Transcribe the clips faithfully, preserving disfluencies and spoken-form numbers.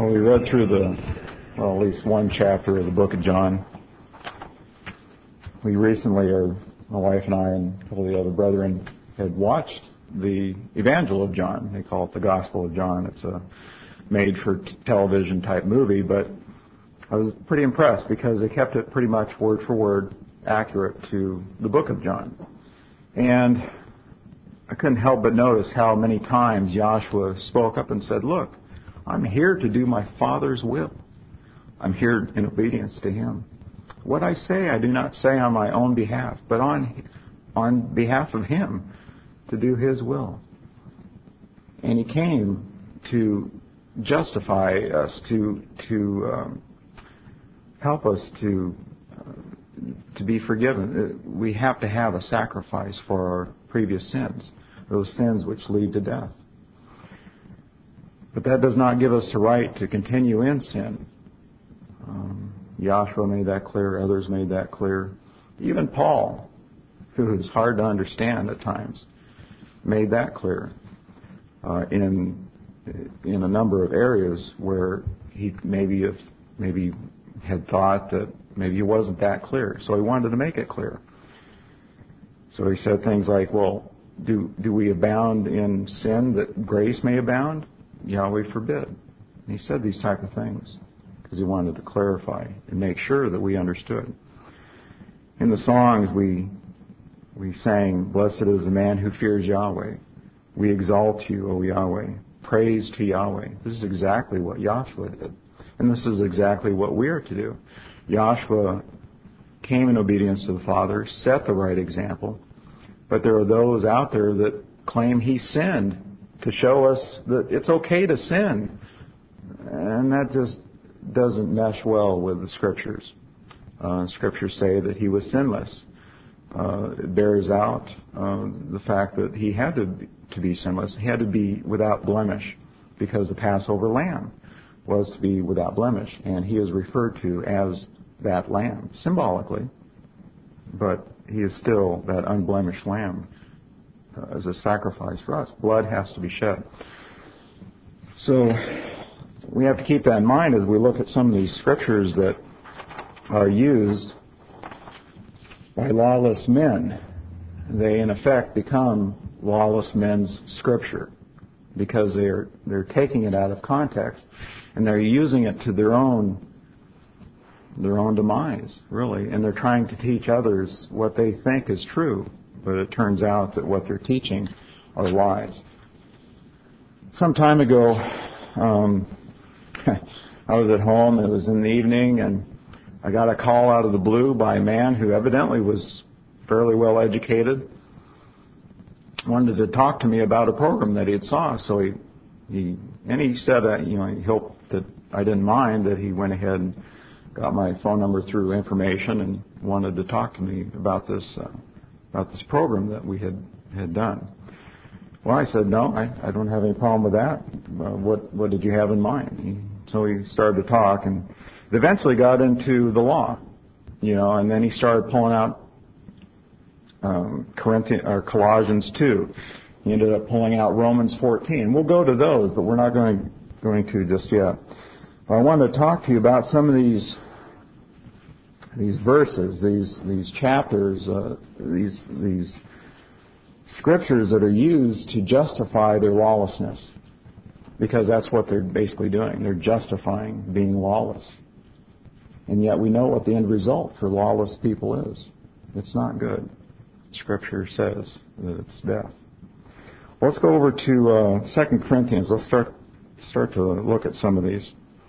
Well, we read through the, well, at least one chapter of the book of John. We recently, or my wife and I and a couple of the other brethren, had watched the Evangel of John. They call it the Gospel of John. It's a made-for-television type movie, but I was pretty impressed because they kept it pretty much word for word accurate to the book of John. And I couldn't help but notice how many times Joshua spoke up and said, look, I'm here to do my Father's will. I'm here in obedience to Him. What I say, I do not say on my own behalf, but on on behalf of Him, to do His will. And He came to justify us, to to um, help us to uh, to be forgiven. We have to have a sacrifice for our previous sins, those sins which lead to death. But that does not give us the right to continue in sin. Um, Joshua made that clear. Others made that clear. Even Paul, who is hard to understand at times, made that clear uh, in in a number of areas where he maybe if maybe had thought that maybe he wasn't that clear. So he wanted to make it clear. So he said things like, well, do do we abound in sin that grace may abound? Yahweh forbid. And he said these type of things because he wanted to clarify and make sure that we understood. In the songs we we sang, blessed is the man who fears Yahweh. We exalt you, O Yahweh. Praise to Yahweh. This is exactly what Joshua did. And this is exactly what we are to do. Joshua came in obedience to the Father, set the right example, but there are those out there that claim he sinned to show us that it's okay to sin. And that just doesn't mesh well with the Scriptures. Uh, scriptures say that he was sinless. Uh, it bears out uh, the fact that he had to be, to be sinless. He had to be without blemish because the Passover lamb was to be without blemish. And he is referred to as that lamb, symbolically. But he is still that unblemished lamb uh, as a sacrifice for us. Blood has to be shed. So we have to keep that in mind as we look at some of these scriptures that are used by lawless men. They, in effect, become lawless men's scripture because they're they're taking it out of context and they're using it to their own their own demise, really. And they're trying to teach others what they think is true, but it turns out that what they're teaching are lies. Some time ago, um, I was at home. It was in the evening, and I got a call out of the blue by a man who evidently was fairly well educated. Wanted to talk to me about a program that he had saw. So he, he and he said, uh, you know, he hoped that I didn't mind that he went ahead and got my phone number through information and wanted to talk to me about this uh, about this program that we had had done. Well, I said, no, I, I don't have any problem with that. Uh, what what did you have in mind? He, so he started to talk and eventually got into the law, you know, and then he started pulling out um, Corinthians or Colossians two. He ended up pulling out Romans fourteen. We'll go to those, but we're not going going to just yet. But I wanted to talk to you about some of these these verses, these these chapters, uh, these these scriptures that are used to justify their lawlessness, because that's what they're basically doing. They're justifying being lawless. And yet we know what the end result for lawless people is. It's not good. Scripture says that it's death. Let's go over to uh, Second Corinthians. Let's start start to look at some of these.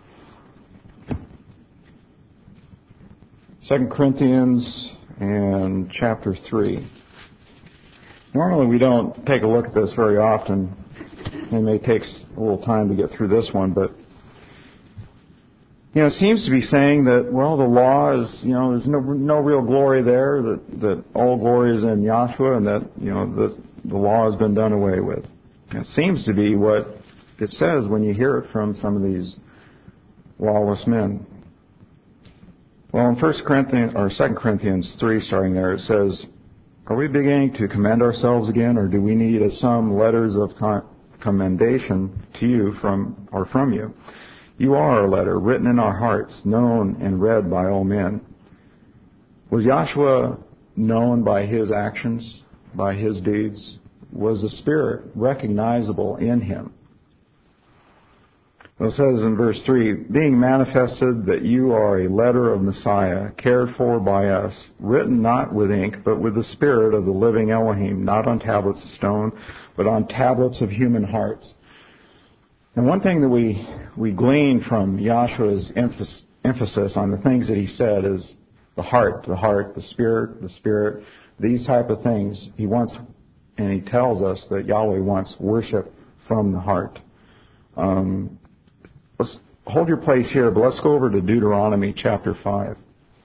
Second Corinthians and chapter three. Normally we don't take a look at this very often. It may take a little time to get through this one, but you know, it seems to be saying that, well, the law is, you know, there's no no real glory there, that, that all glory is in Yahshua, and that, you know, the, the law has been done away with. It seems to be what it says when you hear it from some of these lawless men. Well, in First Corinthians, or Second Corinthians three, starting there, it says, are we beginning to commend ourselves again, or do we need some letters of con- commendation to you from or from you? You are a letter written in our hearts, known and read by all men. Was Joshua known by his actions, by his deeds? Was the Spirit recognizable in him? Well, it says in verse three, being manifested that you are a letter of Messiah, cared for by us, written not with ink, but with the Spirit of the living Elohim, not on tablets of stone, but on tablets of human hearts. And one thing that we, we glean from Joshua's emphasis, emphasis on the things that he said is the heart, the heart, the Spirit, the Spirit, these type of things. He wants, and he tells us that Yahweh wants worship from the heart. Um, let's hold your place here, but let's go over to Deuteronomy chapter five.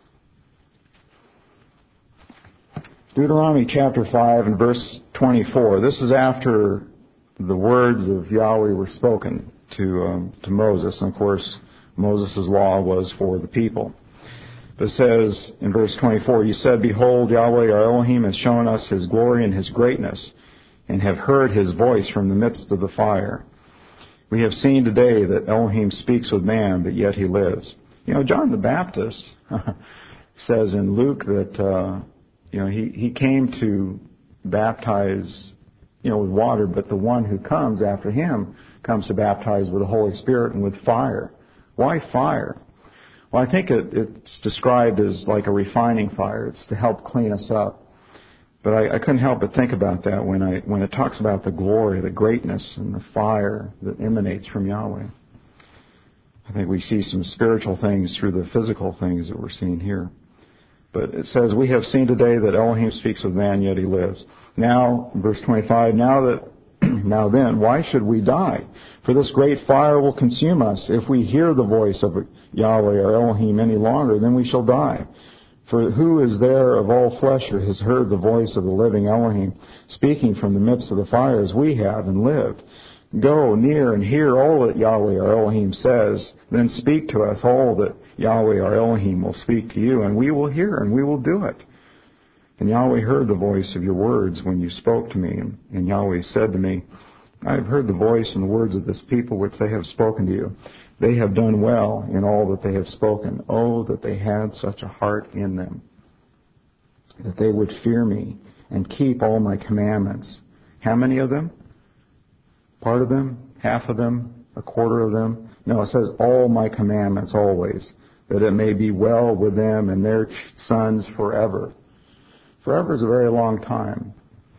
Deuteronomy chapter five and verse twenty-four. This is after the words of Yahweh were spoken to um, to Moses. And of course, Moses' law was for the people. It says in verse twenty-four, you said, behold, Yahweh our Elohim has shown us his glory and his greatness, and have heard his voice from the midst of the fire. We have seen today that Elohim speaks with man, but yet he lives. You know, John the Baptist says in Luke that, uh, you know, he, he came to baptize, you know, with water, but the one who comes after him comes to baptize with the Holy Spirit and with fire. Why fire? Well, I think it, it's described as like a refining fire. It's to help clean us up. But I, I couldn't help but think about that when I when it talks about the glory, the greatness, and the fire that emanates from Yahweh. I think we see some spiritual things through the physical things that we're seeing here. But it says, we have seen today that Elohim speaks with man, yet he lives. Now, verse twenty-five, now that now then, why should we die? For this great fire will consume us. If we hear the voice of Yahweh or Elohim any longer, then we shall die. For who is there of all flesh who has heard the voice of the living Elohim speaking from the midst of the fire as we have and lived? Go near and hear all that Yahweh our Elohim says. Then speak to us all that Yahweh our Elohim will speak to you, and we will hear and we will do it. And Yahweh heard the voice of your words when you spoke to me. And Yahweh said to me, I have heard the voice and the words of this people which they have spoken to you. They have done well in all that they have spoken. Oh, that they had such a heart in them, that they would fear me and keep all my commandments. How many of them? Part of them? Half of them? A quarter of them? No, it says all my commandments always, that it may be well with them and their sons forever. Forever is a very long time.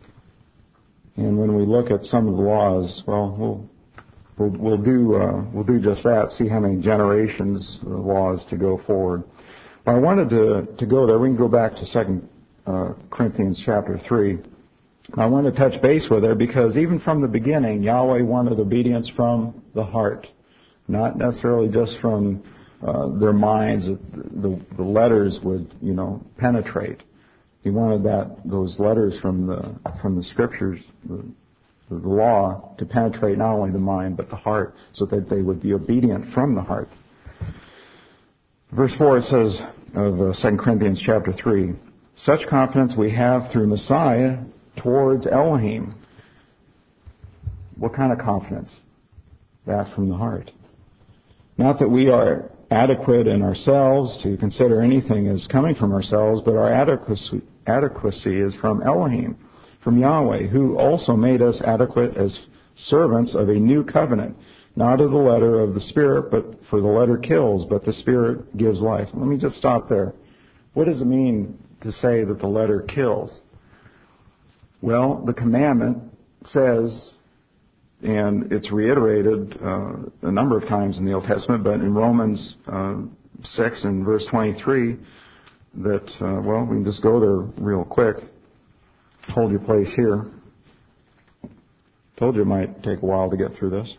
And when we look at some of the laws, well, we'll we'll, we'll do uh, we'll do just that. See how many generations of laws to go forward. But I wanted to to go there. We can go back to Second uh, Corinthians chapter three. I want to touch base with her because even from the beginning, Yahweh wanted obedience from the heart, not necessarily just from uh, their minds. The, the letters would, you know, penetrate. He wanted that those letters from the from the scriptures, the, the law, to penetrate not only the mind but the heart, so that they would be obedient from the heart. Verse four it says of uh, Second Corinthians chapter three, such confidence we have through Messiah towards Elohim. What kind of confidence? That from the heart. Not that we are adequate in ourselves to consider anything as coming from ourselves, but our adequacy, adequacy is from Elohim, from Yahweh, who also made us adequate as servants of a new covenant, not of the letter of the Spirit, but for the letter kills, but the Spirit gives life. Let me just stop there. What does it mean to say that the letter kills? Well, the commandment says, and it's reiterated uh, a number of times in the Old Testament, but in Romans uh, six and verse twenty-three, that, uh, well, we can just go there real quick. Hold your place here. Told you it might take a while to get through this.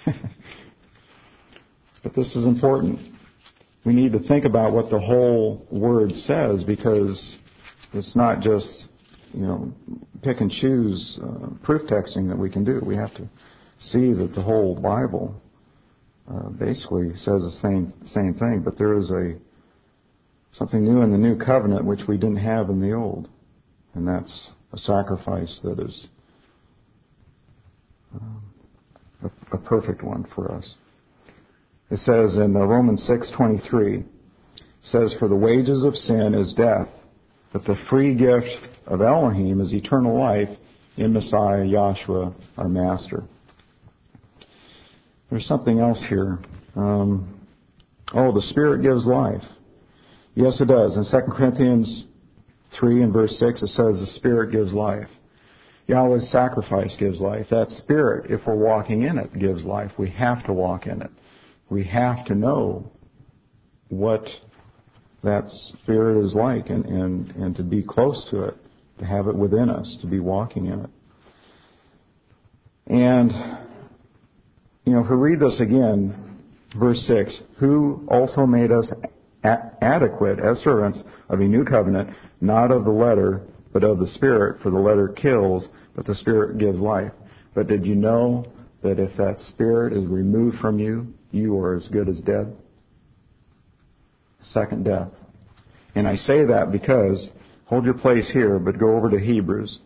But this is important. We need to think about what the whole Word says, because it's not just, you know, pick and choose uh, proof texting that we can do. We have to see that the whole Bible uh, basically says the same same thing, but there is a something new in the new covenant which we didn't have in the old, and that's a sacrifice that is um, a, a perfect one for us. It says in Romans six twenty-three, says, "For the wages of sin is death, but the free gift of Elohim is eternal life in Messiah Yahshua, our Master." There's something else here. Um, oh, the Spirit gives life. Yes, it does. In Second Corinthians three and verse six, it says the Spirit gives life. Yahweh's sacrifice gives life. That Spirit, if we're walking in it, gives life. We have to walk in it. We have to know what that Spirit is like and, and, and to be close to it, to have it within us, to be walking in it. And, you know, if we read this again, verse six, "Who also made us a- adequate as servants of a new covenant, not of the letter, but of the Spirit, for the letter kills, but the Spirit gives life." But did you know that if that Spirit is removed from you, you are as good as dead? Second death. And I say that because, hold your place here, but go over to Hebrews.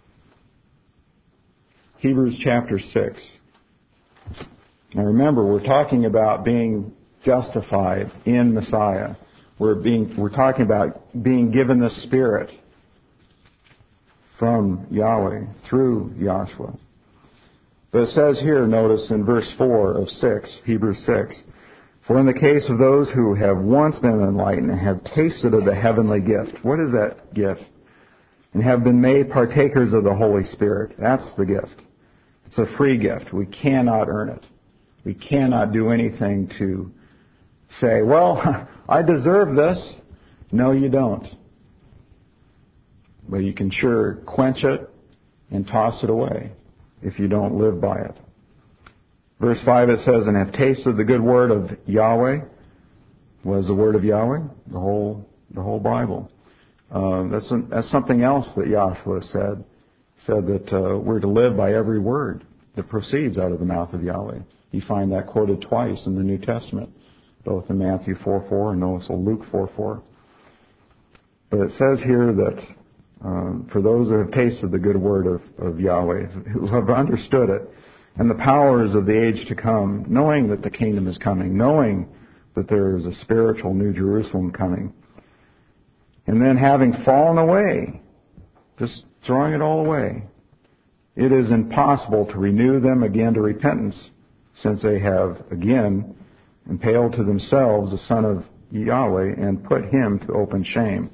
Hebrews chapter six. Now remember, we're talking about being justified in Messiah. We're being, we're talking about being given the Spirit from Yahweh through Yahshua. But it says here, notice in verse four of six, Hebrews six, "For in the case of those who have once been enlightened and have tasted of the heavenly gift," what is that gift? "And have been made partakers of the Holy Spirit." That's the gift. It's a free gift. We cannot earn it. We cannot do anything to say, "Well, I deserve this." No, you don't. But you can sure quench it and toss it away if you don't live by it. Verse five, it says, "And have tasted the good word of Yahweh." What is the word of Yahweh? The whole, the whole Bible. Uh, that's, that's something else that Yahshua said. Said that uh, we're to live by every word that proceeds out of the mouth of Yahweh. You find that quoted twice in the New Testament, both in Matthew four four and also Luke four four. But it says here that um, for those who have tasted the good word of, of Yahweh, who have understood it, and the powers of the age to come, knowing that the kingdom is coming, knowing that there is a spiritual New Jerusalem coming, and then having fallen away, just throwing it all away, it is impossible to renew them again to repentance, since they have again impaled to themselves the Son of Yahweh and put him to open shame.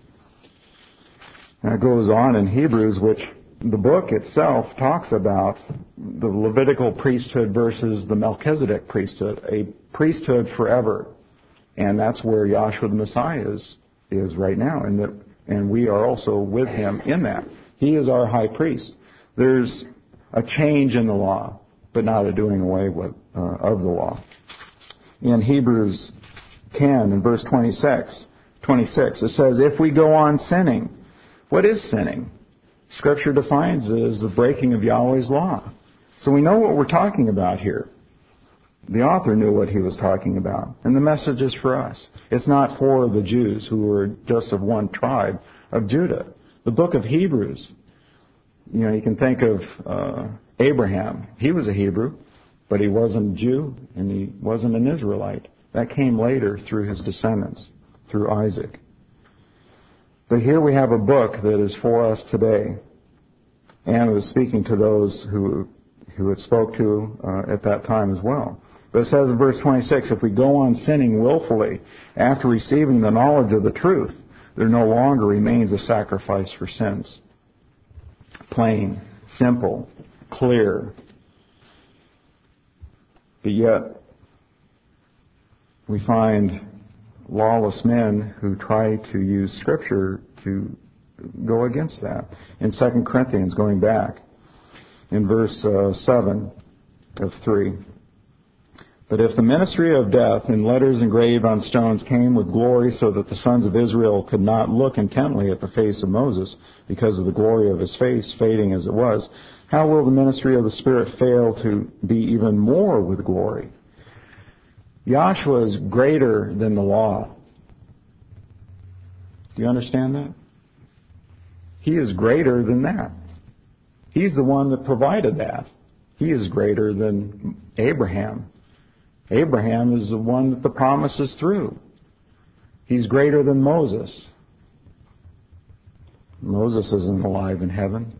That goes on in Hebrews, which the book itself talks about the Levitical priesthood versus the Melchizedek priesthood, a priesthood forever. And that's where Yahshua the Messiah is, is right now, and, that, and we are also with him in that. He is our high priest. There's a change in the law, but not a doing away with, uh, of the law. In Hebrews ten and verse twenty-six, twenty-six, it says, "If we go on sinning," what is sinning? Scripture defines it as the breaking of Yahweh's law. So we know what we're talking about here. The author knew what he was talking about. And the message is for us. It's not for the Jews who were just of one tribe of Judah. The book of Hebrews, you know, you can think of uh, Abraham. He was a Hebrew, but he wasn't a Jew and he wasn't an Israelite. That came later through his descendants, through Isaac. But here we have a book that is for us today. And it was speaking to those who who it spoke to uh, at that time as well. But it says in verse twenty-six, "If we go on sinning willfully after receiving the knowledge of the truth, there no longer remains a sacrifice for sins." Plain, simple, clear. But yet, we find lawless men who try to use Scripture to go against that. In Second Corinthians, going back, in verse uh, seven of three, "But if the ministry of death in letters engraved on stones came with glory, so that the sons of Israel could not look intently at the face of Moses, because of the glory of his face, fading as it was, how will the ministry of the Spirit fail to be even more with glory?" Yahshua is greater than the law. Do you understand that? He is greater than that. He's the one that provided that. He is greater than Abraham. Abraham is the one that the promise is through. He's greater than Moses. Moses isn't alive in heaven.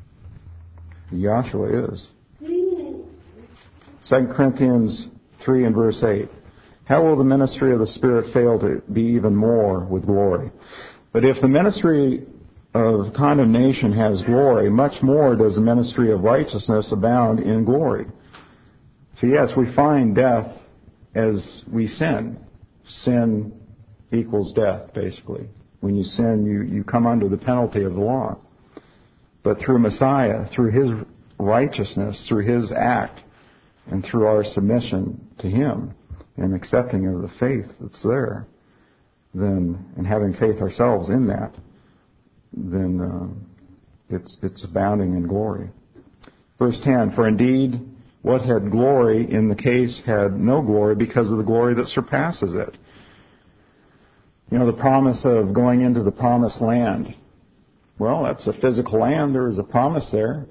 Yahshua is. Second Corinthians three and verse eight. How will the ministry of the Spirit fail to be even more with glory? But if the ministry of condemnation has glory, much more does the ministry of righteousness abound in glory. So yes, we find death as we sin. Sin equals death, basically. When you sin, you, you come under the penalty of the law. But through Messiah, through His righteousness, through His act, and through our submission to Him and accepting of the faith that's there, then, and having faith ourselves in that, then uh, it's it's abounding in glory. Verse ten, for indeed what had glory in the case had no glory because of the glory that surpasses it. You know, the promise of going into the promised land. Well, that's a physical land. There is a promise there.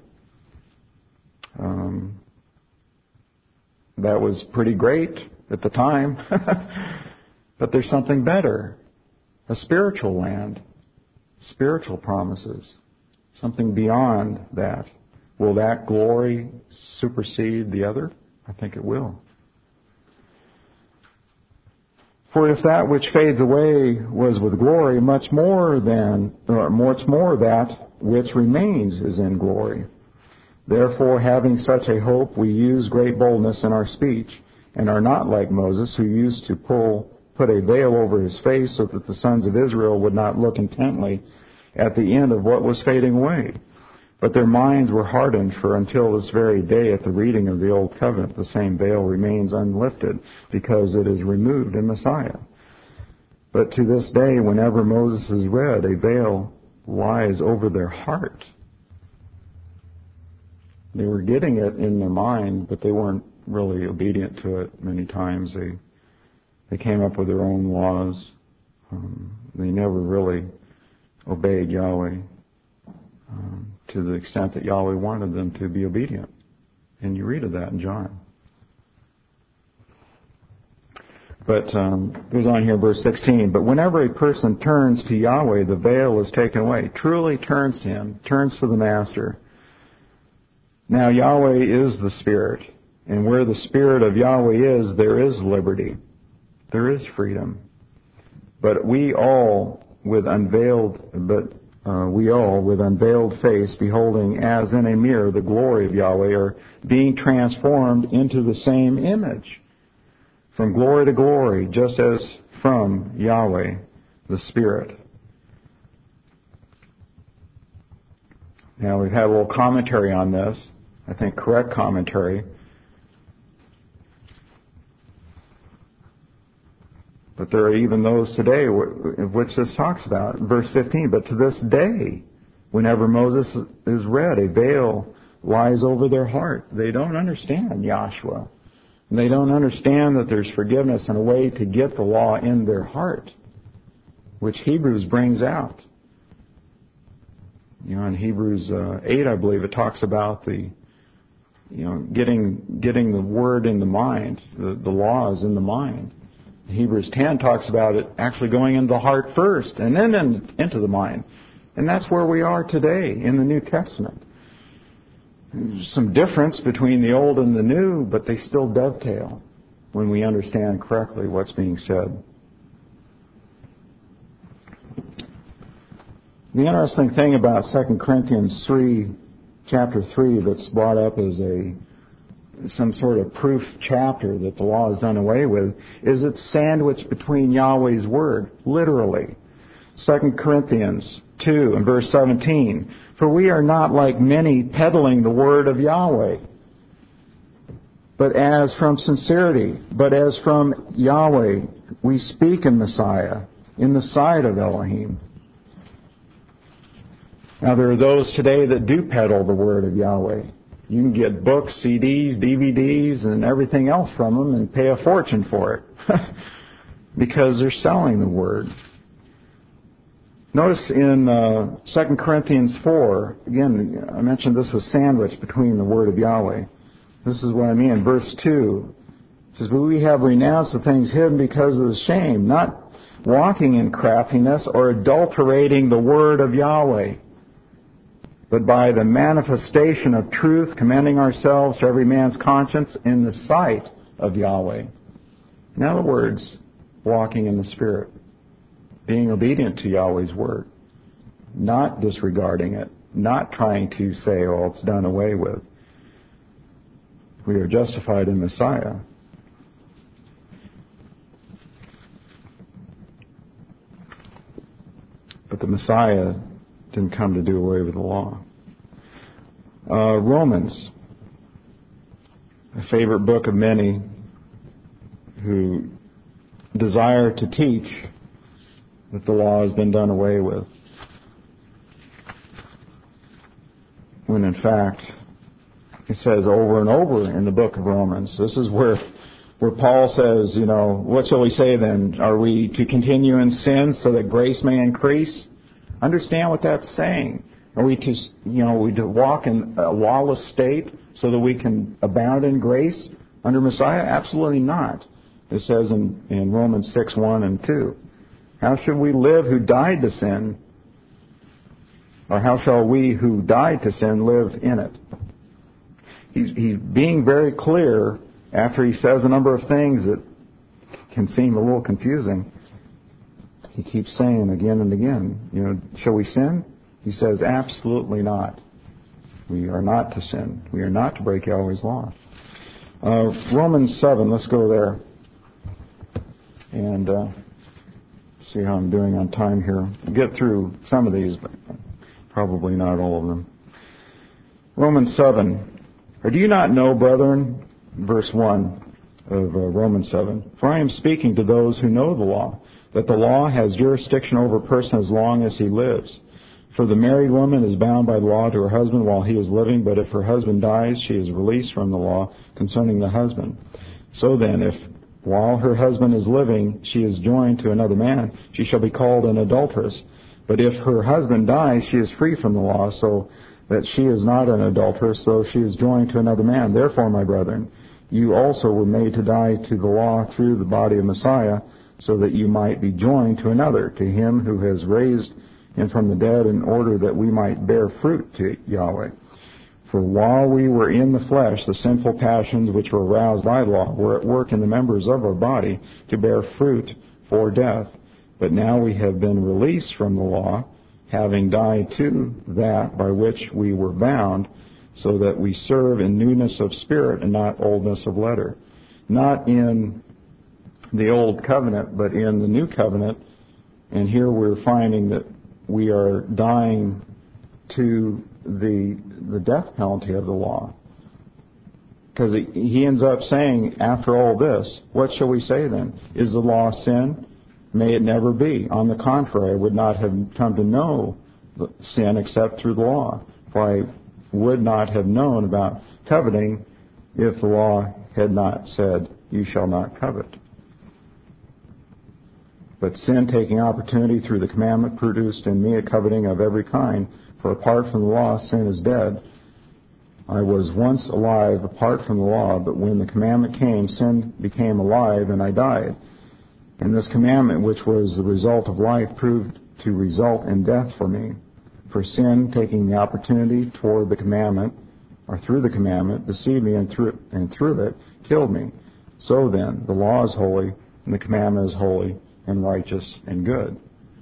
Um, that was pretty great at the time. But there's something better. A spiritual land. Spiritual promises. Something beyond that. Will that glory supersede the other? I think it will. For if that which fades away was with glory, much more than, or much more that which remains is in glory. Therefore, having such a hope, we use great boldness in our speech, and are not like Moses, who used to pull, put a veil over his face so that the sons of Israel would not look intently at the end of what was fading away. But their minds were hardened, for until this very day at the reading of the Old Covenant, the same veil remains unlifted, because it is removed in Messiah. But to this day, whenever Moses is read, a veil lies over their heart. They were getting it in their mind, but they weren't really obedient to it many times. They they came up with their own laws. Um, they never really obeyed Yahweh um, to the extent that Yahweh wanted them to be obedient. And you read of that in John. But um, goes on here, verse sixteen. But whenever a person turns to Yahweh, the veil is taken away. Truly turns to Him, turns to the Master. Now Yahweh is the Spirit, and where the Spirit of Yahweh is, there is liberty. There is freedom. But we all with unveiled, but uh, we all with unveiled face, beholding as in a mirror the glory of Yahweh, are being transformed into the same image, from glory to glory, just as from Yahweh, the Spirit. Now, we've had a little commentary on this. I think correct commentary. But there are even those today of which this talks about. Verse fifteen, but to this day, whenever Moses is read, a veil lies over their heart. They don't understand Yahshua. And they don't understand that there's forgiveness and a way to get the law in their heart, which Hebrews brings out. You know, in Hebrews uh, eight, I believe, it talks about the, you know, getting getting the word in the mind, the, the law is in the mind. Hebrews ten talks about it actually going into the heart first and then in, into the mind. And that's where we are today in the New Testament. There's some difference between the old and the new, but they still dovetail when we understand correctly what's being said. The interesting thing about Second Corinthians three, chapter three, that's brought up as a some sort of proof chapter that the law is done away with, is it's sandwiched between Yahweh's word, literally. Second Corinthians two and verse seventeen, for we are not like many peddling the word of Yahweh, but as from sincerity, but as from Yahweh, we speak in Messiah, in the sight of Elohim. Now there are those today that do peddle the word of Yahweh. You can get books, C Ds, D V Ds, and everything else from them and pay a fortune for it because they're selling the word. Notice in uh, Second Corinthians four, again, I mentioned this was sandwiched between the word of Yahweh. This is what I mean. Verse two, It says, but we have renounced the things hidden because of the shame, not walking in craftiness or adulterating the word of Yahweh, but by the manifestation of truth, commending ourselves to every man's conscience in the sight of Yahweh. In other words, walking in the Spirit, being obedient to Yahweh's word, not disregarding it, not trying to say, oh, it's done away with. We are justified in Messiah. But the Messiah didn't come to do away with the law. Uh, Romans, a favorite book of many who desire to teach that the law has been done away with, when in fact it says over and over in the book of Romans, this is where where Paul says, you know, what shall we say then? Are we to continue in sin so that grace may increase? Understand what that's saying. Are we to, you know, we to walk in a lawless state so that we can abound in grace under Messiah? Absolutely not. It says in, in Romans six, one and two. How should we live who died to sin? Or how shall we who died to sin live in it? He's, he's being very clear after he says a number of things that can seem a little confusing. He keeps saying again and again, you know, shall we sin? He says, absolutely not. We are not to sin. We are not to break Yahweh's law. Uh, Romans seven, let's go there. And uh, see how I'm doing on time here. We'll get through some of these, but probably not all of them. Romans seven. Or do you not know, brethren, verse one of uh, Romans seven, for I am speaking to those who know the law, that the law has jurisdiction over a person as long as he lives. For the married woman is bound by the law to her husband while he is living, but if her husband dies, she is released from the law concerning the husband. So then, if while her husband is living, she is joined to another man, she shall be called an adulteress. But if her husband dies, she is free from the law, so that she is not an adulteress, though she is joined to another man. Therefore, my brethren, you also were made to die to the law through the body of Messiah, so that you might be joined to another, to him who has raised him from the dead, in order that we might bear fruit to Yahweh. For while we were in the flesh, the sinful passions which were aroused by law were at work in the members of our body to bear fruit for death. But now we have been released from the law, having died to that by which we were bound, so that we serve in newness of spirit and not oldness of letter. Not in the old covenant, but in the new covenant. And here we're finding that we are dying to the the death penalty of the law. Because he ends up saying, after all this, what shall we say then? Is the law sin? May it never be. On the contrary, I would not have come to know sin except through the law. For I would not have known about coveting if the law had not said, you shall not covet. But sin, taking opportunity through the commandment, produced in me a coveting of every kind. For apart from the law, sin is dead. I was once alive apart from the law, but when the commandment came, sin became alive, and I died. And this commandment, which was the result of life, proved to result in death for me. For sin, taking the opportunity toward the commandment, or through the commandment, deceived me, and through it, and through it killed me. So then, the law is holy, and the commandment is holy, and righteous, and good.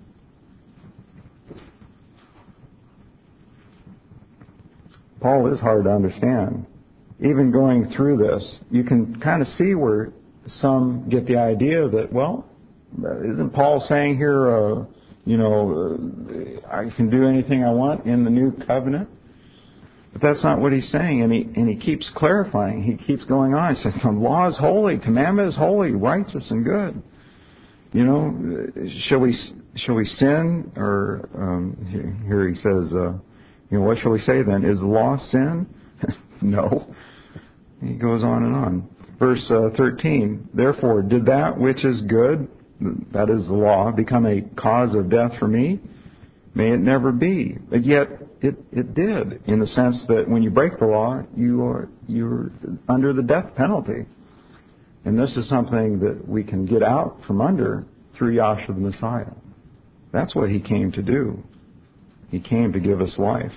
Paul is hard to understand. Even going through this, you can kind of see where some get the idea that, well, isn't Paul saying here, uh, you know, uh, I can do anything I want in the new covenant? But that's not what he's saying, and he and he keeps clarifying. He keeps going on. He says, the law is holy, commandment is holy, righteous, and good. You know, shall we shall we sin? Or um, here he says, uh, you know, what shall we say then? Is the law sin? No. He goes on and on. Verse uh, thirteen, therefore, did that which is good, that is the law, become a cause of death for me? May it never be. But yet it, it did, in the sense that when you break the law, you are you're under the death penalty. And this is something that we can get out from under through Yahshua the Messiah. That's what He came to do. He came to give us life.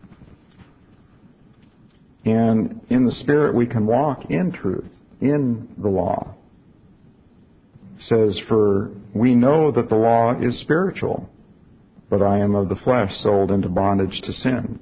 And in the Spirit we can walk in truth, in the law. It says, for we know that the law is spiritual, but I am of the flesh, sold into bondage to sin.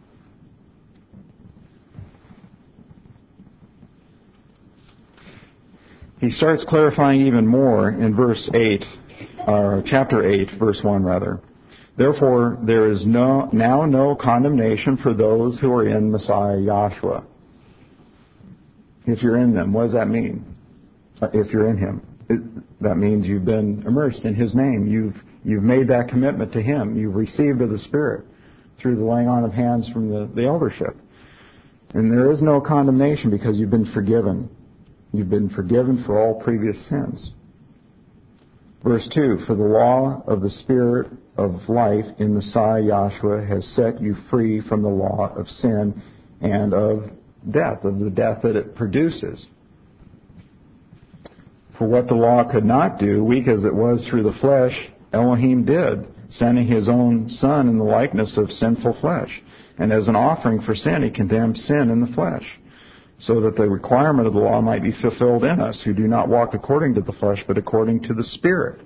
He starts clarifying even more in verse eight, or chapter eight, verse one rather. Therefore, there is no, now no condemnation for those who are in Messiah Yahshua. If you're in them, what does that mean? If you're in Him, it, that means you've been immersed in His name. You've you've made that commitment to Him. You've received of the Spirit through the laying on of hands from the, the eldership. And there is no condemnation because you've been forgiven. You've been forgiven for all previous sins. Verse two, for the law of the Spirit of life in Messiah Yahshua has set you free from the law of sin and of death, of the death that it produces. For what the law could not do, weak as it was through the flesh, Elohim did, sending His own Son in the likeness of sinful flesh. And as an offering for sin, He condemned sin in the flesh, so that the requirement of the law might be fulfilled in us, who do not walk according to the flesh, but according to the Spirit.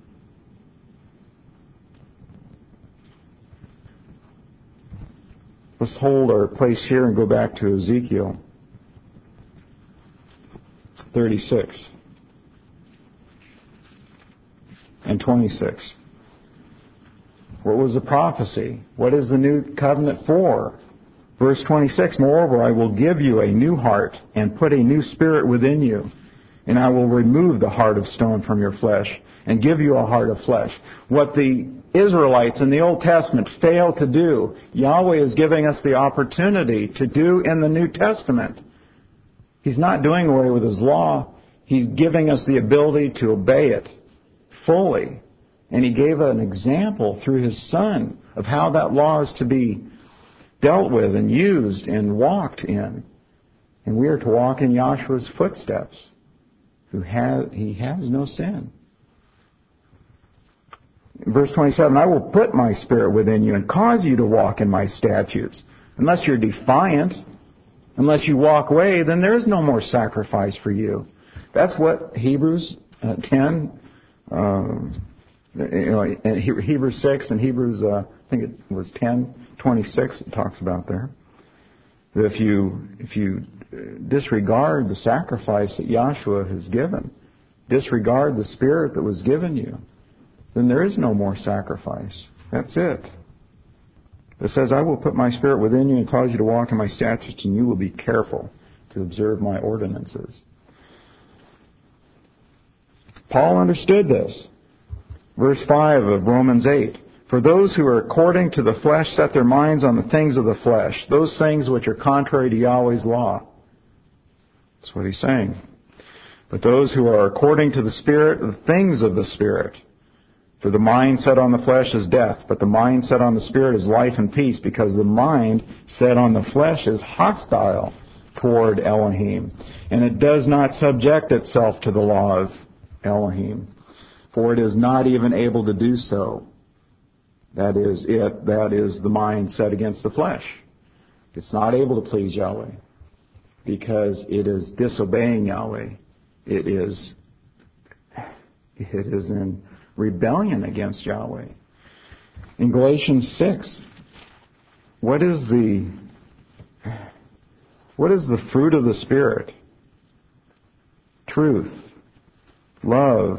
Let's hold our place here and go back to Ezekiel thirty-six and twenty-six. What was the prophecy? What is the new covenant for? Verse twenty-six, moreover, I will give you a new heart and put a new spirit within you, and I will remove the heart of stone from your flesh and give you a heart of flesh. What the Israelites in the Old Testament failed to do, Yahweh is giving us the opportunity to do in the New Testament. He's not doing away with His law. He's giving us the ability to obey it fully. And He gave an example through His Son of how that law is to be dealt with and used and walked in. And we are to walk in Yahshua's footsteps, who has, He has no sin. Verse twenty-seven, I will put my Spirit within you and cause you to walk in my statutes. Unless you're defiant, unless you walk away, then there is no more sacrifice for you. That's what Hebrews uh, ten, um, you know, Hebrews six and Hebrews, uh, I think it was ten twenty-six. It talks about there. That if you if you disregard the sacrifice that Yahshua has given, disregard the Spirit that was given you, then there is no more sacrifice. That's it. It says, I will put my Spirit within you and cause you to walk in my statutes, and you will be careful to observe my ordinances. Paul understood this. Verse five of Romans eight. For those who are according to the flesh set their minds on the things of the flesh, those things which are contrary to Yahweh's law. That's what he's saying. But those who are according to the Spirit, the things of the Spirit. For the mind set on the flesh is death, but the mind set on the Spirit is life and peace, because the mind set on the flesh is hostile toward Elohim, and it does not subject itself to the law of Elohim, for it is not even able to do so. That is it, that is the mind set against the flesh. It's not able to please Yahweh, because it is disobeying Yahweh. It is, it is in rebellion against Yahweh. In Galatians six, what is the what is the fruit of the Spirit? Truth, love,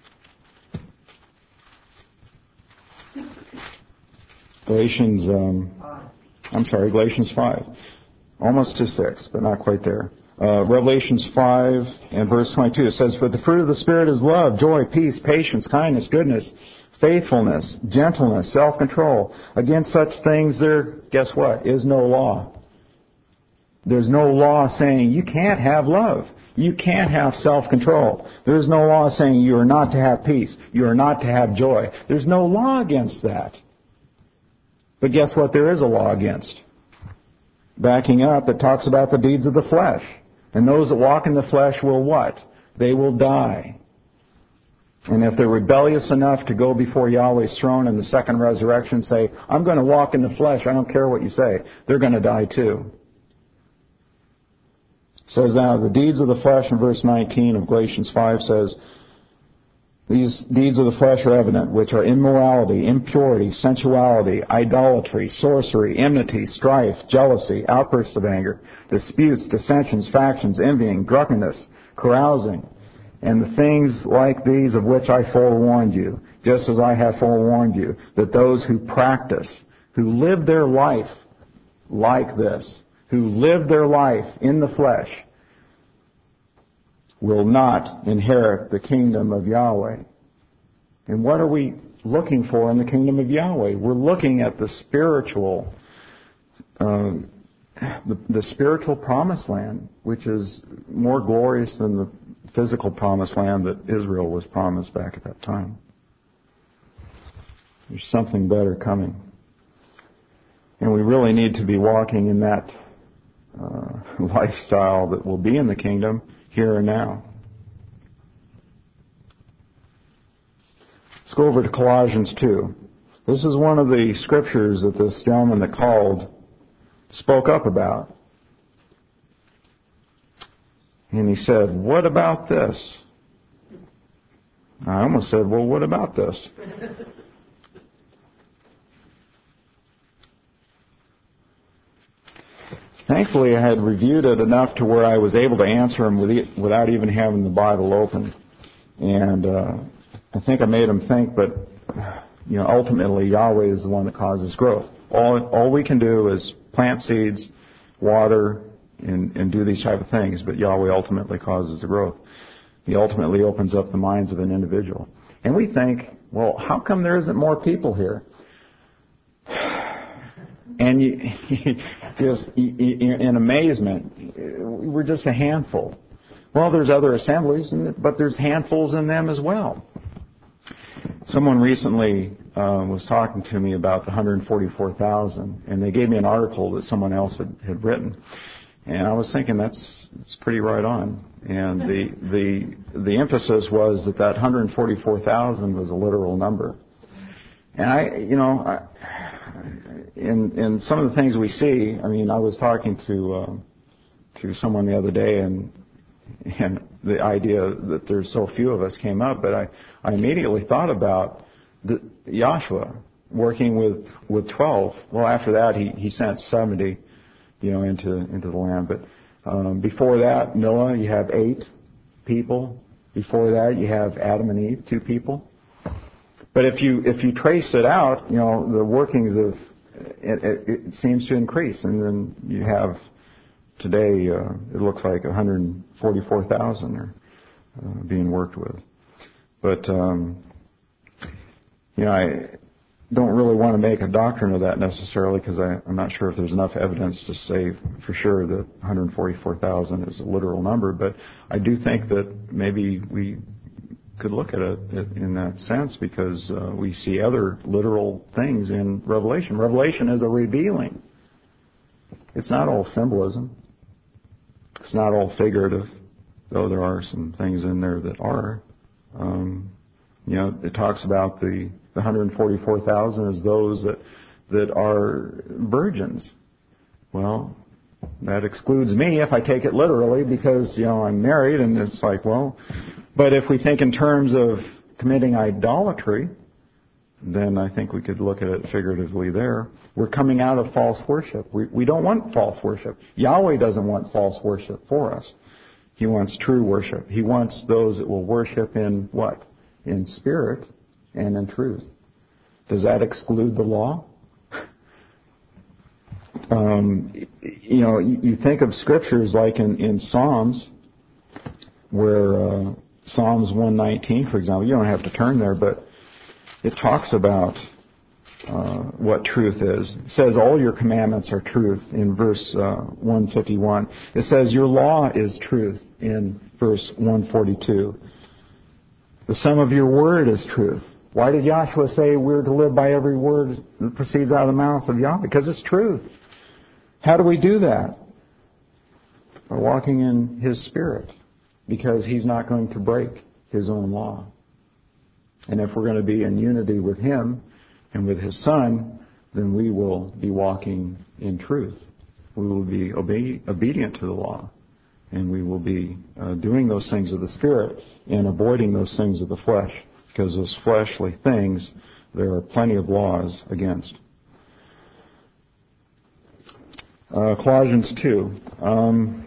Galatians, um, I'm sorry, Galatians five, almost to six, but not quite there. Uh, Revelations five and verse twenty-two, it says, "But the fruit of the Spirit is love, joy, peace, patience, kindness, goodness, faithfulness, gentleness, self-control. Against such things there, guess what, is no law." There's no law saying you can't have love. You can't have self-control. There's no law saying you are not to have peace. You are not to have joy. There's no law against that. But guess what there is a law against? Backing up, it talks about the deeds of the flesh. And those that walk in the flesh will what? they will die. And if they're rebellious enough to go before Yahweh's throne in the second resurrection, say, I'm going to walk in the flesh, I don't care what you say, they're going to die too. It says now, the deeds of the flesh in verse nineteen of Galatians five says, these deeds of the flesh are evident, which are immorality, impurity, sensuality, idolatry, sorcery, enmity, strife, jealousy, outbursts of anger, disputes, dissensions, factions, envying, drunkenness, carousing, and the things like these of which I forewarned you, just as I have forewarned you, that those who practice, who live their life like this, who live their life in the flesh, will not inherit the kingdom of Yahweh. And what are we looking for in the kingdom of Yahweh? We're looking at the spiritual, uh, the, the spiritual promised land, which is more glorious than the physical promised land that Israel was promised back at that time. There's something better coming. And we really need to be walking in that uh, lifestyle that will be in the kingdom here and now. Let's go over to Colossians two. This is one of the scriptures that this gentleman that called spoke up about. And he said, what about this? I almost said, well, what about this? Thankfully, I had reviewed it enough to where I was able to answer him without even having the Bible open. And uh, I think I made him think, but you know, ultimately, Yahweh is the one that causes growth. All, all we can do is plant seeds, water, and, and do these type of things, but Yahweh ultimately causes the growth. He ultimately opens up the minds of an individual. And we think, well, how come there isn't more people here? And you, just in amazement, we're just a handful. Well, there's other assemblies, but there's handfuls in them as well. Someone recently uh, was talking to me about the one hundred forty-four thousand, and they gave me an article that someone else had, had written. And I was thinking that's, that's pretty right on. And the the the emphasis was that that one hundred forty-four thousand was a literal number. And I, you know, I, in in some of the things we see, I mean, I was talking to uh, to someone the other day, and and the idea that there's so few of us came up, but I, I immediately thought about the, Joshua working with with twelve. Well, after that, he he sent seventy, you know, into into the land. But um, before that, Noah, you have eight people. Before that, you have Adam and Eve, two people. But if you if you trace it out, you know, the workings of it, it, it seems to increase, and then you have today uh, it looks like one hundred forty-four thousand are uh, being worked with. But um, you know, I don't really want to make a doctrine of that necessarily, because I'm not sure if there's enough evidence to say for sure that one hundred forty-four thousand is a literal number. But I do think that maybe we could look at it in that sense, because uh, we see other literal things in Revelation. Revelation is a revealing. It's not all symbolism. It's not all figurative, though there are some things in there that are. Um, you know, it talks about the, the one hundred forty-four thousand as those that that are virgins. Well, that excludes me if I take it literally, because, you know, I'm married, and it's like, well, but if we think in terms of committing idolatry, then I think we could look at it figuratively there. We're coming out of false worship. We, we don't want false worship. Yahweh doesn't want false worship for us. He wants true worship. He wants those that will worship in what? In spirit and in truth. Does that exclude the law? um, you know, you think of scriptures like in, in Psalms, where uh, Psalms one nineteen, for example, you don't have to turn there, but it talks about uh, what truth is. It says all your commandments are truth in verse uh, one fifty-one. It says your law is truth in verse one forty-two. The sum of your word is truth. Why did Joshua say we're to live by every word that proceeds out of the mouth of Yahweh? Because it's truth. How do we do that? By walking in His Spirit. because He's not going to break His own law. And if we're going to be in unity with Him and with His Son, then we will be walking in truth. We will be obe- obedient to the law. And we will be uh, doing those things of the Spirit and avoiding those things of the flesh. Because those fleshly things, there are plenty of laws against. Uh, Colossians two. Um,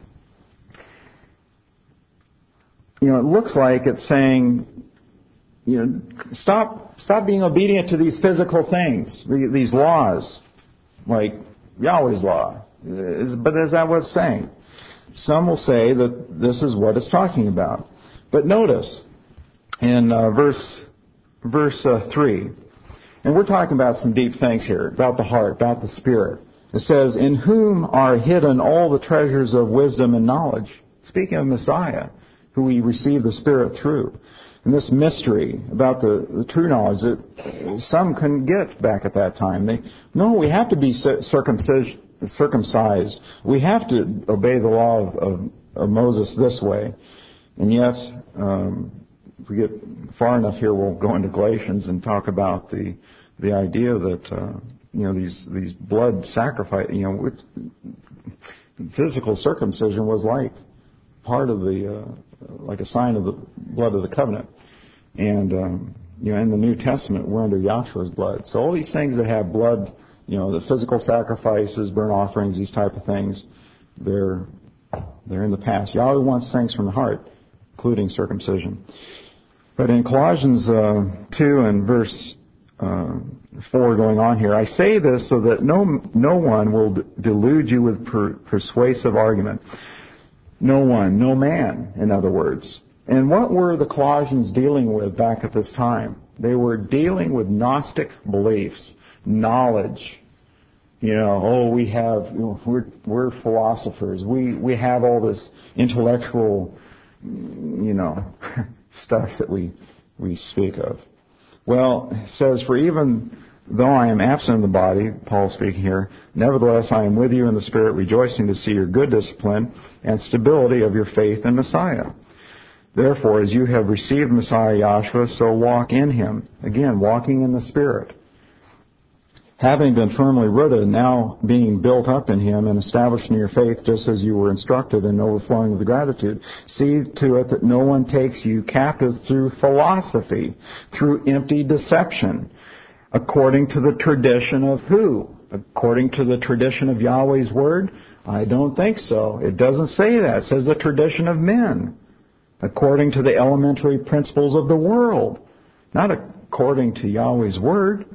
you know, it looks like it's saying, you know, stop, stop being obedient to these physical things, these laws, like Yahweh's law. But is that what it's saying? Some will say that this is what it's talking about. But notice in uh, verse verse uh, three, and we're talking about some deep things here, about the heart, about the spirit. It says, in whom are hidden all the treasures of wisdom and knowledge. Speaking of Messiah, who we receive the Spirit through. And this mystery about the, the true knowledge that some couldn't get back at that time. They, no, we have to be circumcised. circumcised. We have to obey the law of, of, of Moses this way. And yet, um, if we get far enough here, we'll go into Galatians and talk about the the idea that uh, you know these these blood sacrifice. You know, with, physical circumcision was like part of the uh, like a sign of the blood of the covenant. And um, you know, in the New Testament, we're under Yahshua's blood. So all these things that have blood. You know, the physical sacrifices, burnt offerings, these type of things, they're they're in the past. Yahweh wants things from the heart, including circumcision. But in Colossians uh, two and verse uh, four going on here, I say this so that no no one will delude you with per, persuasive argument. No one, no man, in other words. And what were the Colossians dealing with back at this time? They were dealing with Gnostic beliefs. Knowledge, you know, oh, we have, you know, we're we're philosophers. We we have all this intellectual, you know, stuff that we we speak of. Well, it says, for even though I am absent in the body, Paul speaking here, nevertheless I am with you in the Spirit, rejoicing to see your good discipline and stability of your faith in Messiah. Therefore, as you have received Messiah Yahshua, so walk in Him. Again, walking in the Spirit. Having been firmly rooted and now being built up in Him and established in your faith just as you were instructed and overflowing with gratitude, see to it that no one takes you captive through philosophy, through empty deception, according to the tradition of who? According to the tradition of Yahweh's Word? I don't think so. It doesn't say that. It says the tradition of men, according to the elementary principles of the world, not according to Yahweh's Word.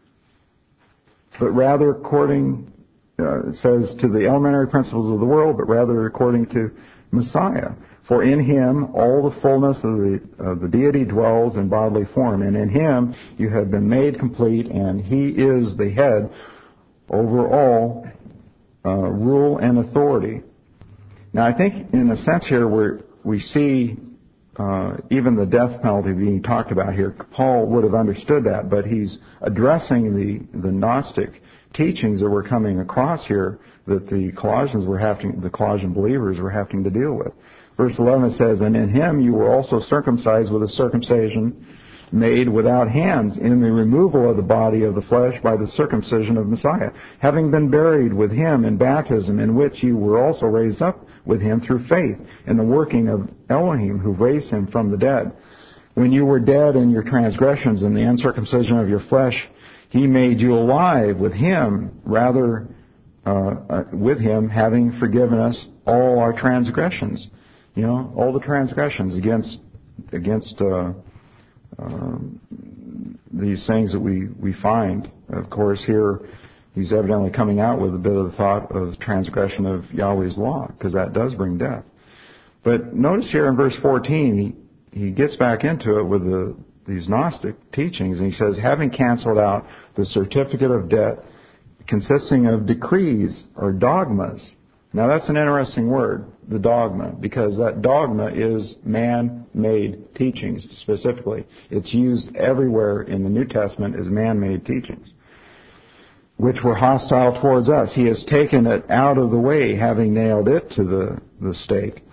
But rather according, uh, it says, to the elementary principles of the world, but rather according to Messiah. For in Him all the fullness of the, of the deity dwells in bodily form, and in Him you have been made complete, and He is the head over all uh, rule and authority. Now I think in a sense here where we see Uh, even the death penalty being talked about here, Paul would have understood that, but he's addressing the, the Gnostic teachings that were coming across here that the Colossians were having, the Colossian believers were having to deal with. Verse eleven says, and in Him you were also circumcised with a circumcision made without hands in the removal of the body of the flesh by the circumcision of Messiah, having been buried with Him in baptism, in which you were also raised up with Him through faith in the working of Elohim, who raised Him from the dead. When you were dead in your transgressions and the uncircumcision of your flesh, He made you alive with Him, rather uh, uh, with Him, having forgiven us all our transgressions. You know, all the transgressions against against uh, uh, these things that we we find. Of course, here he's evidently coming out with a bit of the thought of transgression of Yahweh's law, because that does bring death. But notice here in verse fourteen, he, he gets back into it with the, these Gnostic teachings, and he says, having canceled out the certificate of debt consisting of decrees or dogmas. Now that's an interesting word, the dogma, because that dogma is man-made teachings specifically. It's used everywhere in the New Testament as man-made teachings, which were hostile towards us. He has taken it out of the way, having nailed it to the, the stake.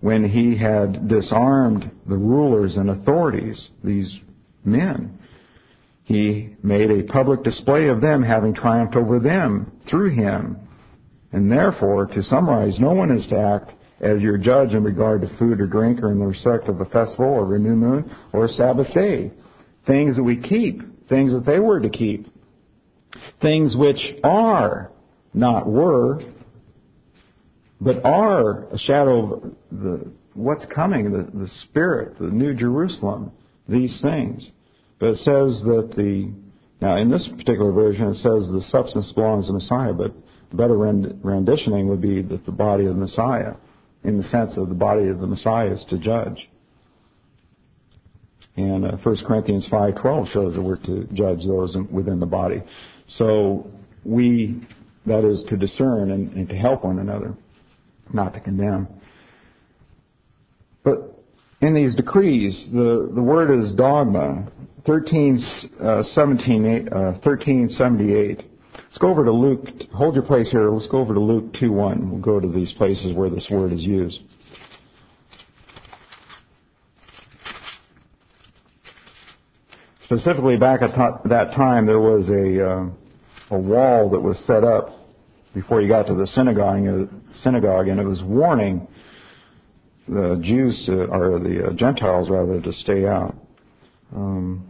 when he had disarmed the rulers and authorities, these men, he made a public display of them, having triumphed over them through him. And therefore, to summarize, no one is to act as your judge in regard to food or drink or in the respect of a festival or a new moon or a Sabbath day. Things that we keep, things that they were to keep. Things which are, not were, but are a shadow of the what's coming, the, the Spirit, the New Jerusalem, these things. But it says that the, now in this particular version it says the substance belongs to Messiah, but better renditioning would be that the body of the Messiah, in the sense of the body of the Messiah is to judge. And uh, First Corinthians five twelve shows that we're to judge those within the body. So we, that is to discern and, and to help one another, not to condemn. But in these decrees, the, the word is dogma, thirteen seventy-eight. Let's go over to Luke. Hold your place here. Let's go over to Luke two one. We'll go to these places where this word is used. Specifically, back at that time, there was a uh, a wall that was set up before you got to the synagogue, synagogue, and it was warning the Jews to, or the uh, Gentiles rather, to stay out. Um,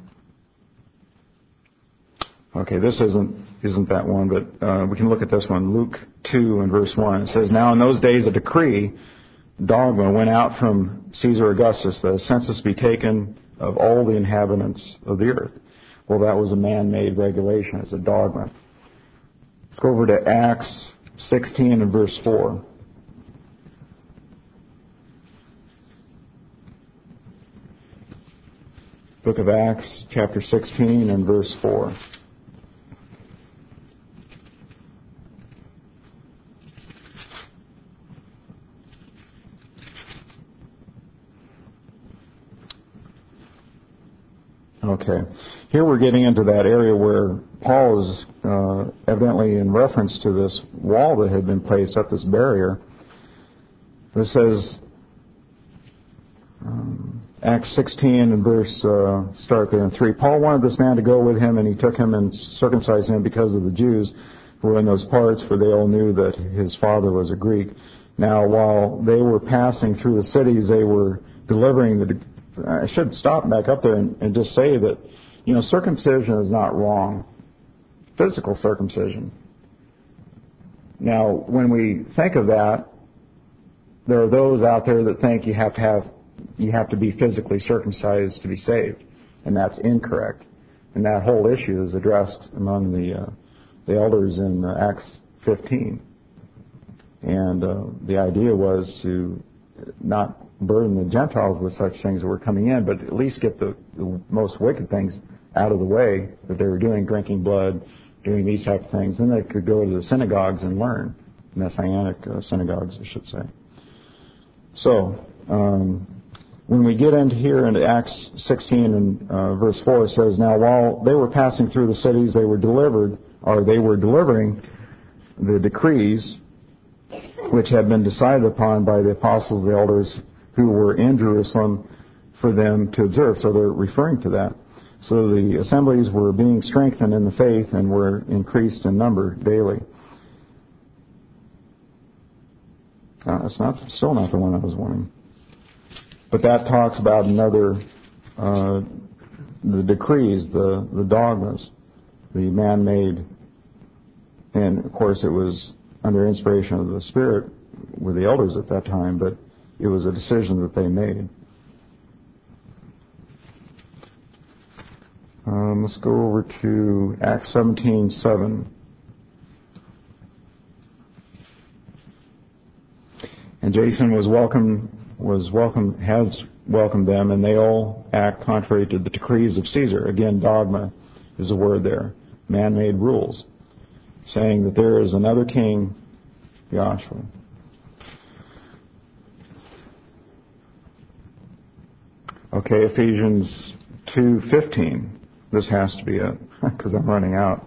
okay, this isn't isn't that one, but uh, we can look at this one. Luke two and verse one. It says, "Now in those days a decree, dogma, went out from Caesar Augustus that a census be taken of all the inhabitants of the earth." Well, that was a man-made regulation. It's a dogma. Let's go over to Acts sixteen and verse four. Book of Acts, chapter sixteen and verse four. Okay. Here we're getting into that area where Paul is uh, evidently in reference to this wall that had been placed up, this barrier. It says, um, Acts sixteen and verse, uh, start there in three. "Paul wanted this man to go with him, and he took him and circumcised him because of the Jews who were in those parts, for they all knew that his father was a Greek. Now, while they were passing through the cities, they were delivering the... I should stop back up there and, and just say that, you know, circumcision is not wrong. Physical circumcision. Now, when we think of that, there are those out there that think you have to have, you have to be physically circumcised to be saved, and that's incorrect. And that whole issue is addressed among the uh, the elders in uh, Acts fifteen. And uh, the idea was to not burden the Gentiles with such things that were coming in, but at least get the, the most wicked things out of the way that they were doing, drinking blood, doing these type of things. Then they could go to the synagogues and learn, Messianic uh, synagogues, I should say. So, um, when we get into here into Acts sixteen and uh, verse four, it says, "Now while they were passing through the cities, they were delivered, or they were delivering the decrees which had been decided upon by the apostles and the elders who were in Jerusalem for them to observe." So they're referring to that. So the assemblies were being strengthened in the faith and were increased in number daily. Uh, that's not still not the one I was wanting. But that talks about another, uh, the decrees, the, the dogmas, the man-made, and of course it was under inspiration of the Spirit with the elders at that time, but it was a decision that they made. Um, let's go over to Acts seventeen seven. "And Jason was welcome, was welcome, has welcomed them, and they all act contrary to the decrees of Caesar." Again, dogma is a word there. Man-made rules, saying that there is another king, Joshua. Okay, Ephesians two fifteen. This has to be it, because I'm running out.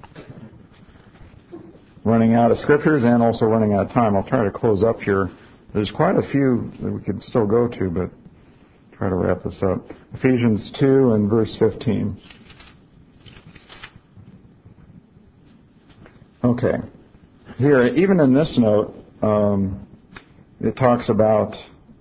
Running out of scriptures and also running out of time. I'll try to close up here There's quite a few that we could still go to, but try to wrap this up. Ephesians two and verse fifteen. Okay. Here, even in this note, um, it talks about,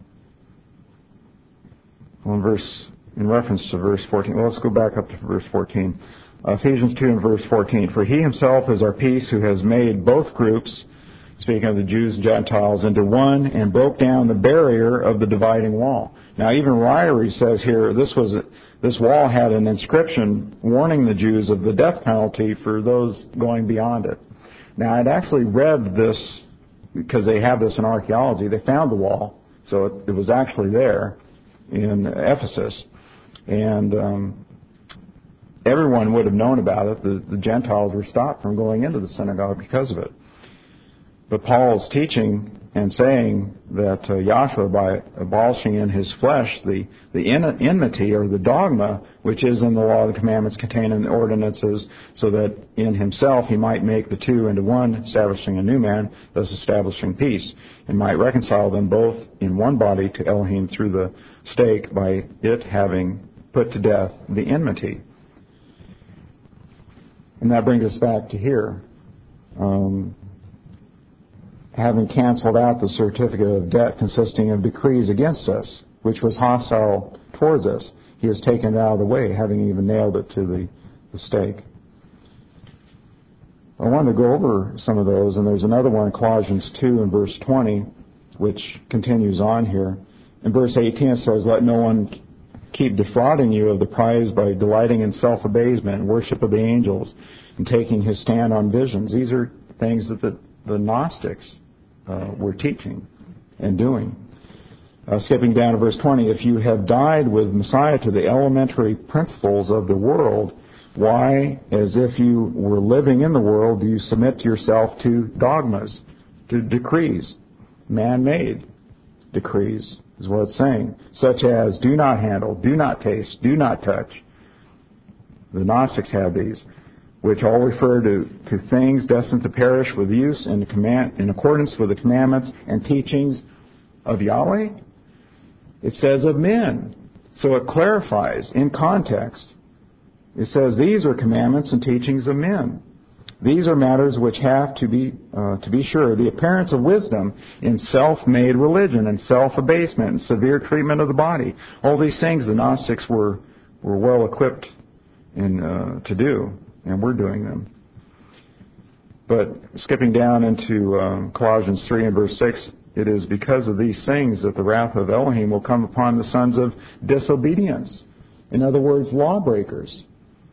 well, in verse, in reference to verse fourteen. Well, let's go back up to verse fourteen. Uh, Ephesians two and verse fourteen. For he himself is our peace, who has made both groups, speaking of the Jews and Gentiles, into one, and broke down the barrier of the dividing wall. Now, even Ryrie says here, this was this wall had an inscription warning the Jews of the death penalty for those going beyond it. Now, I'd actually read this, because they have this in archaeology. They found the wall, so it, it was actually there in Ephesus. And um, everyone would have known about it. The, the Gentiles were stopped from going into the synagogue because of it. But Paul is teaching and saying that uh, Yahshua, by abolishing in his flesh the, the enmity or the dogma which is in the law, the commandments contained in the ordinances, so that in himself he might make the two into one, establishing a new man, thus establishing peace, and might reconcile them both in one body to Elohim through the stake, by it having put to death the enmity. And that brings us back to here. Um, having canceled out the certificate of debt consisting of decrees against us, which was hostile towards us, he has taken it out of the way, having even nailed it to the, the stake. I wanted to go over some of those, and there's another one in Colossians two and verse twenty, which continues on here. In verse eighteen it says, let no one keep defrauding you of the prize by delighting in self-abasement and worship of the angels and taking his stand on visions. These are things that the, the Gnostics uh, were teaching and doing. Uh, skipping down to verse twenty, if you have died with Messiah to the elementary principles of the world, why, as if you were living in the world, do you submit yourself to dogmas, to decrees, man-made decrees, is what it's saying, such as do not handle, do not taste, do not touch. The Gnostics had these, which all refer to, to things destined to perish with use in, command, in accordance with the commandments and teachings of Yahweh. It says of men. So it clarifies in context. It says these are commandments and teachings of men. These are matters which have to be, uh, to be sure, the appearance of wisdom in self-made religion and self-abasement and severe treatment of the body. All these things the Gnostics were, were well equipped in, uh, to do, and we're doing them. But skipping down into um, Colossians three and verse six, it is because of these things that the wrath of Elohim will come upon the sons of disobedience. In other words, lawbreakers.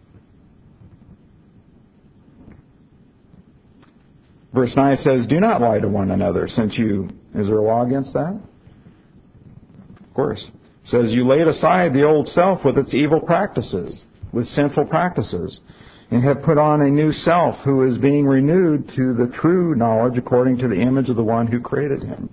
Verse nine says, do not lie to one another, since you... Is there a law against that? Of course. It says, you laid aside the old self with its evil practices, with sinful practices, and have put on a new self who is being renewed to the true knowledge according to the image of the one who created him.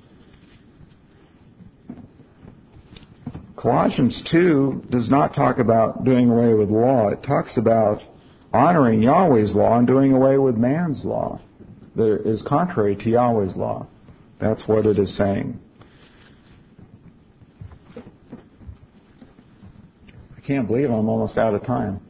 Colossians two does not talk about doing away with law. It talks about honoring Yahweh's law and doing away with man's law. That is contrary to Yahweh's law. That's what it is saying. I can't believe I'm almost out of time.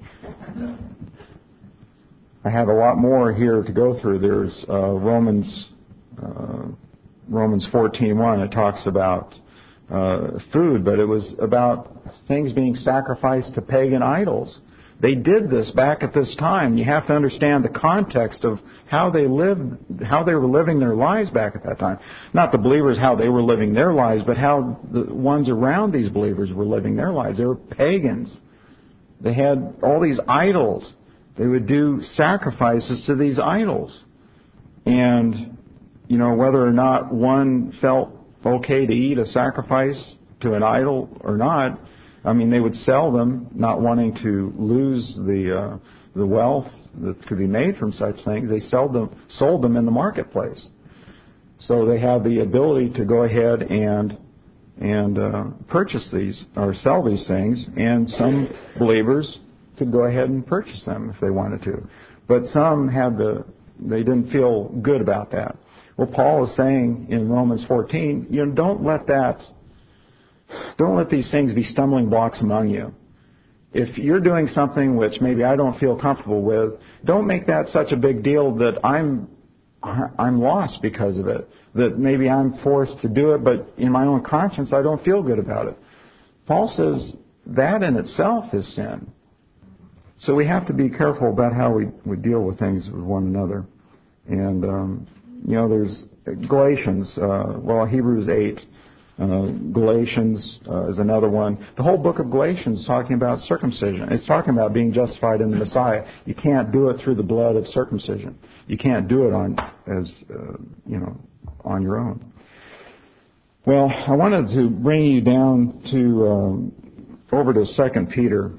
I have a lot more here to go through. There's uh, Romans uh, Romans fourteen one. It talks about uh, food, but it was about things being sacrificed to pagan idols. They did this back at this time. You have to understand the context of how they lived, how they were living their lives back at that time. Not the believers, how they were living their lives, but how the ones around these believers were living their lives. They were pagans. They had all these idols. They would do sacrifices to these idols. And, you know, whether or not one felt okay to eat a sacrifice to an idol or not, I mean, they would sell them, not wanting to lose the uh, the wealth that could be made from such things. They sold them, sold them in the marketplace. So they have the ability to go ahead and and uh, purchase these or sell these things, and some believers could go ahead and purchase them if they wanted to. But some had the they didn't feel good about that. Well, Paul is saying in Romans fourteen, you know, don't let that, don't let these things be stumbling blocks among you. If you're doing something which maybe I don't feel comfortable with, don't make that such a big deal that I'm I'm lost because of it. That maybe I'm forced to do it, but in my own conscience I don't feel good about it. Paul says that in itself is sin. So we have to be careful about how we, we deal with things with one another. And, um, you know, there's Galatians, uh, well, Hebrews eight, uh, Galatians uh, is another one. The whole book of Galatians is talking about circumcision. It's talking about being justified in the Messiah. You can't do it through the blood of circumcision. You can't do it on, as, uh, you know, on your own. Well, I wanted to bring you down to, um, over to Second Peter.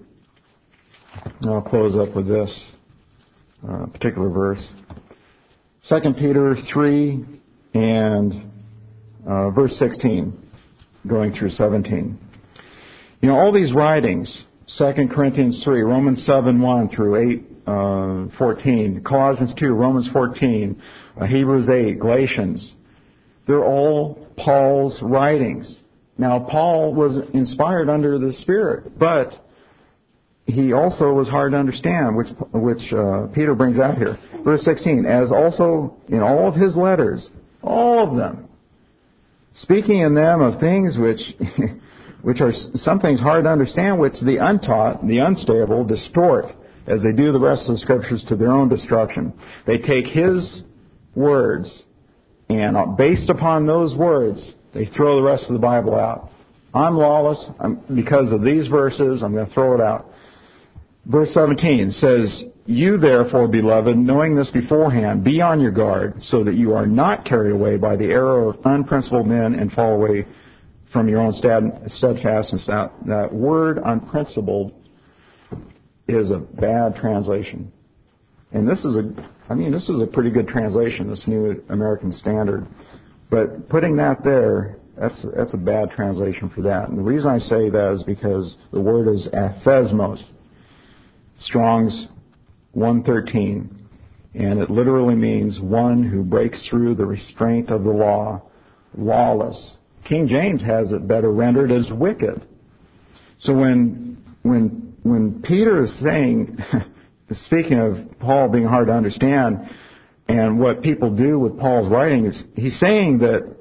And I'll close up with this uh, particular verse. Second Peter three and uh, verse sixteen, going through seventeen. You know, all these writings, Second Corinthians three, Romans seven one through eight uh, fourteen, Colossians two, Romans fourteen, uh, Hebrews eight, Galatians, they're all Paul's writings. Now, Paul was inspired under the Spirit, but he also was hard to understand, which which uh, Peter brings out here. Verse sixteen, as also in all of his letters, all of them, speaking in them of things which which are some things hard to understand, which the untaught, the unstable, distort, as they do the rest of the Scriptures to their own destruction. They take his words, and based upon those words, they throw the rest of the Bible out. I'm lawless. I'm, because of these verses, I'm going to throw it out. Verse seventeen says, you therefore, beloved, knowing this beforehand, be on your guard, so that you are not carried away by the error of unprincipled men and fall away from your own steadfastness. That, that word unprincipled is a bad translation. And this is a, I mean, this is a pretty good translation, this New American Standard. But putting that there, that's, that's a bad translation for that. And the reason I say that is because the word is aphesmos. Strong's one thirteen, and it literally means one who breaks through the restraint of the law, lawless. King James has it better rendered as wicked. So when when when Peter is saying, speaking of Paul being hard to understand, and what people do with Paul's writing, is he's saying that,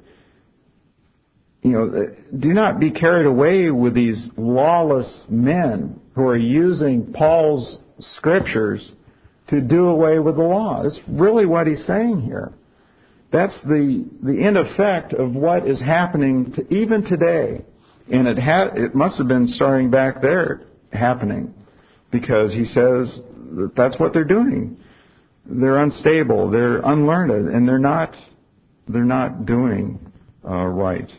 you know, do not be carried away with these lawless men who are using Paul's scriptures to do away with the law. That's really what he's saying here. That's the the end effect of what is happening to, even today. And it ha- it must have been starting back there happening, because he says that that's what they're doing. They're unstable, they're unlearned, and they're not they're not doing uh, right.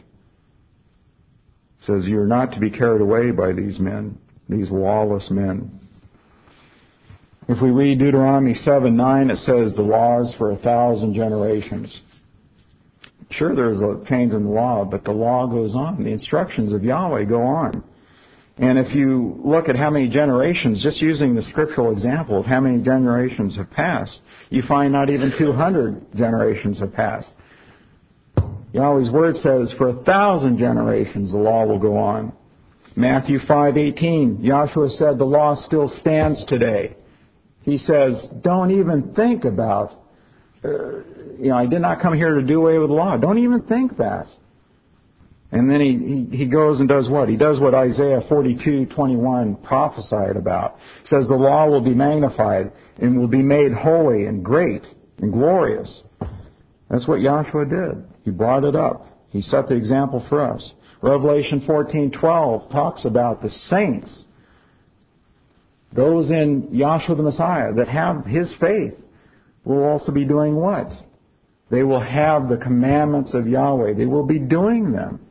It says you're not to be carried away by these men, these lawless men. If we read Deuteronomy seven nine, it says the law is for a thousand generations. Sure, there's a change in the law, but the law goes on. The instructions of Yahweh go on. And if you look at how many generations, just using the scriptural example of how many generations have passed, you find not even two hundred generations have passed. Yahweh's word says, for a thousand generations the law will go on. Matthew five eighteen, Joshua said the law still stands today. He says, don't even think about, uh, you know, I did not come here to do away with the law. Don't even think that. And then he, he, he goes and does what? He does what Isaiah forty-two twenty-one prophesied about. It says the law will be magnified and will be made holy and great and glorious. That's what Joshua did. He brought it up. He set the example for us. Revelation fourteen twelve talks about the saints, those in Yahshua the Messiah that have his faith, will also be doing what? They will have the commandments of Yahweh. They will be doing them.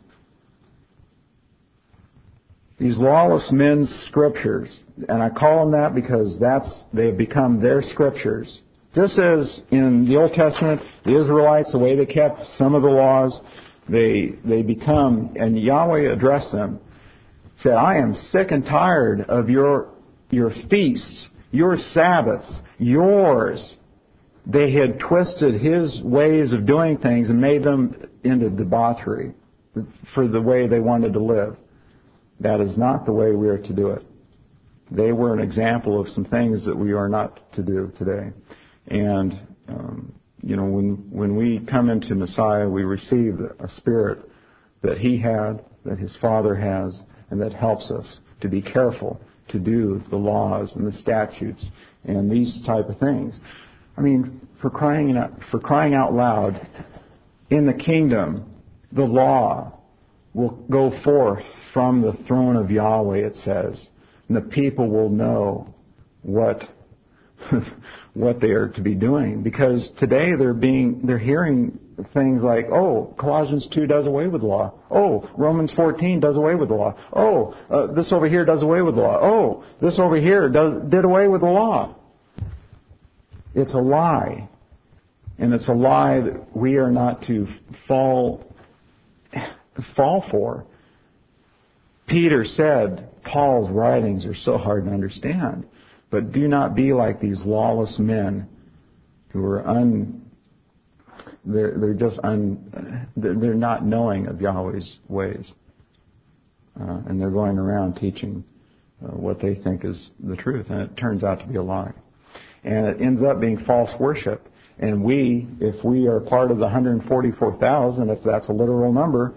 These lawless men's scriptures, and I call them that because that's they have become their scriptures. Just as in the Old Testament, the Israelites, the way they kept some of the laws, they they become, and Yahweh addressed them, said, I am sick and tired of your your feasts, your Sabbaths, yours, they had twisted His ways of doing things and made them into debauchery for the way they wanted to live. That is not the way we are to do it. They were an example of some things that we are not to do today. And, um, you know, when when we come into Messiah, we receive a spirit that He had, that His Father has, and that helps us to be careful to do the laws and the statutes and these type of things. I mean, for crying out, for crying out loud, in the kingdom, the law will go forth from the throne of Yahweh, it says, and the people will know what what they are to be doing. Because today they're being they're hearing things like, oh, Colossians two does away with the law. Oh, Romans fourteen does away with the law. Oh, uh, this over here does away with the law. Oh, this over here does did away with the law. It's a lie. And it's a lie that we are not to fall fall for. Peter said, Paul's writings are so hard to understand. But do not be like these lawless men who are un. They're they're just un. They're not knowing of Yahweh's ways, uh, and they're going around teaching uh, what they think is the truth, and it turns out to be a lie, and it ends up being false worship. And we, if we are part of the one hundred forty-four thousand, if that's a literal number,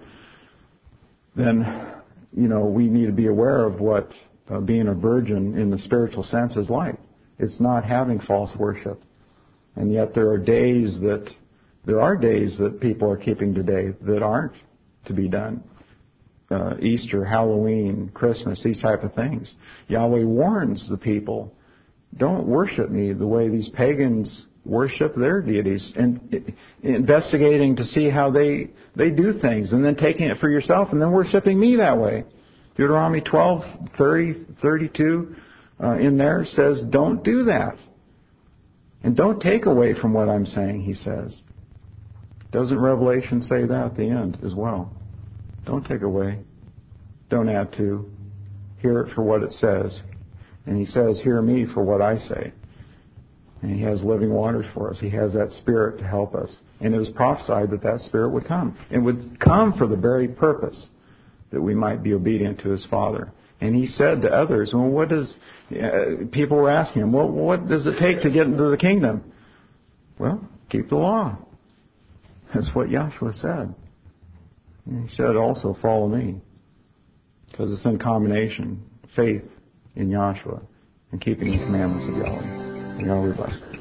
then you know we need to be aware of what. Uh, being a virgin in the spiritual sense is like. It's not having false worship. And yet there are days that there are days that people are keeping today that aren't to be done. Uh, Easter, Halloween, Christmas, these type of things. Yahweh warns the people, don't worship me the way these pagans worship their deities, and investigating to see how they they do things, and then taking it for yourself and then worshiping me that way. Deuteronomy twelve, thirty, thirty-two uh, in there says, don't do that. And don't take away from what I'm saying, he says. Doesn't Revelation say that at the end as well? Don't take away. Don't add to. Hear it for what it says. And he says, hear me for what I say. And he has living waters for us. He has that Spirit to help us. And it was prophesied that that Spirit would come. It would come for the very purpose that we might be obedient to His Father. And He said to others, well, what does, uh, people were asking Him, well, what does it take to get into the kingdom? Well, keep the law. That's what Yahshua said. And He said also, follow me. Because it's in combination, faith in Yahshua and keeping the commandments of Yahweh. And Yahweh bless.